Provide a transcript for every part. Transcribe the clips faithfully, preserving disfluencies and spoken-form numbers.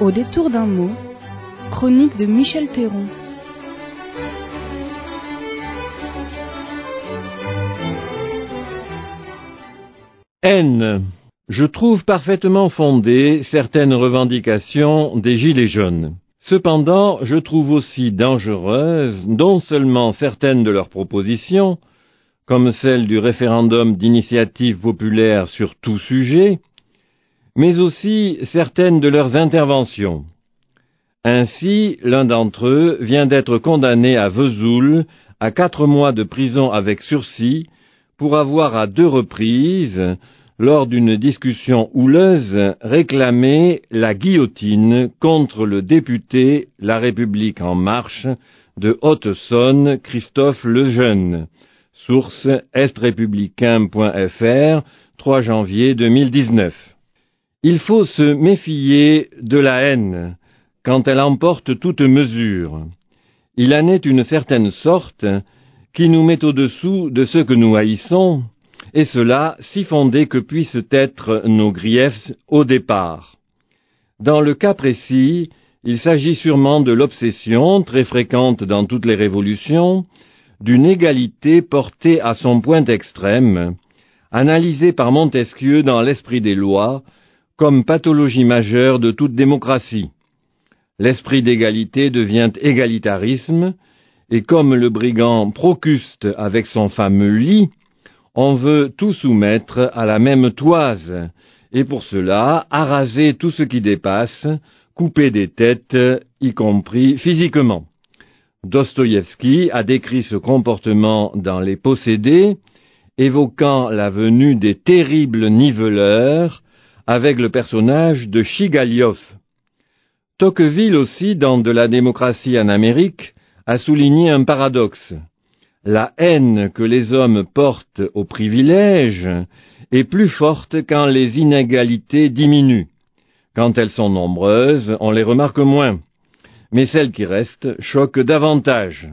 Au détour d'un mot, chronique de Michel Théron. Haine. Je trouve parfaitement fondées certaines revendications des Gilets jaunes. Cependant, je trouve aussi dangereuses non seulement certaines de leurs propositions, comme celle du référendum d'initiative populaire sur tout sujet, mais aussi certaines de leurs interventions. Ainsi, l'un d'entre eux vient d'être condamné à Vesoul à quatre mois de prison avec sursis pour avoir à deux reprises, lors d'une discussion houleuse, réclamé la guillotine contre le député La République en marche de Haute-Saône, Christophe Lejeune. Source est républicain point f r, trois janvier deux mille dix-neuf. Il faut se méfier de la haine quand elle emporte toute mesure. Il en est une certaine sorte qui nous met au-dessous de ce que nous haïssons, et cela si fondé que puissent être nos griefs au départ. Dans le cas précis, il s'agit sûrement de l'obsession, très fréquente dans toutes les révolutions, d'une égalité portée à son point extrême, analysée par Montesquieu dans l'Esprit des lois, comme pathologie majeure de toute démocratie. L'esprit d'égalité devient égalitarisme, et comme le brigand Procuste avec son fameux lit, on veut tout soumettre à la même toise, et pour cela, araser tout ce qui dépasse, couper des têtes, y compris physiquement. Dostoïevski a décrit ce comportement dans Les Possédés, évoquant la venue des terribles niveleurs avec le personnage de Chigaliov. Tocqueville aussi, dans De la démocratie en Amérique, a souligné un paradoxe. La haine que les hommes portent aux privilèges est plus forte quand les inégalités diminuent. Quand elles sont nombreuses, on les remarque moins, mais celles qui restent choquent davantage.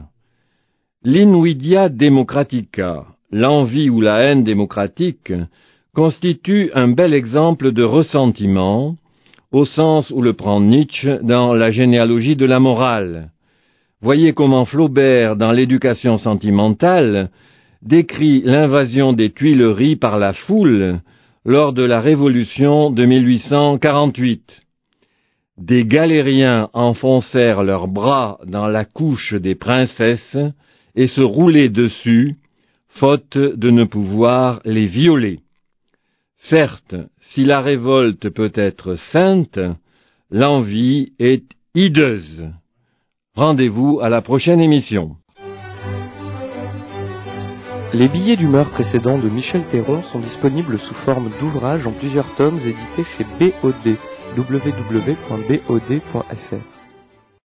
L'invidia democratica, l'envie ou la haine démocratique, constitue un bel exemple de ressentiment, au sens où le prend Nietzsche dans la généalogie de la morale. Voyez comment Flaubert, dans l'éducation sentimentale, décrit l'invasion des Tuileries par la foule lors de la Révolution de mille huit cent quarante-huit. Des galériens enfoncèrent leurs bras dans la couche des princesses et se roulaient dessus, faute de ne pouvoir les violer. Certes, si la révolte peut être sainte, l'envie est hideuse. Rendez-vous à la prochaine émission. Les billets d'humeur précédents de Michel Théron sont disponibles sous forme d'ouvrages en plusieurs tomes édités chez B O D, w w w point b o d point f r.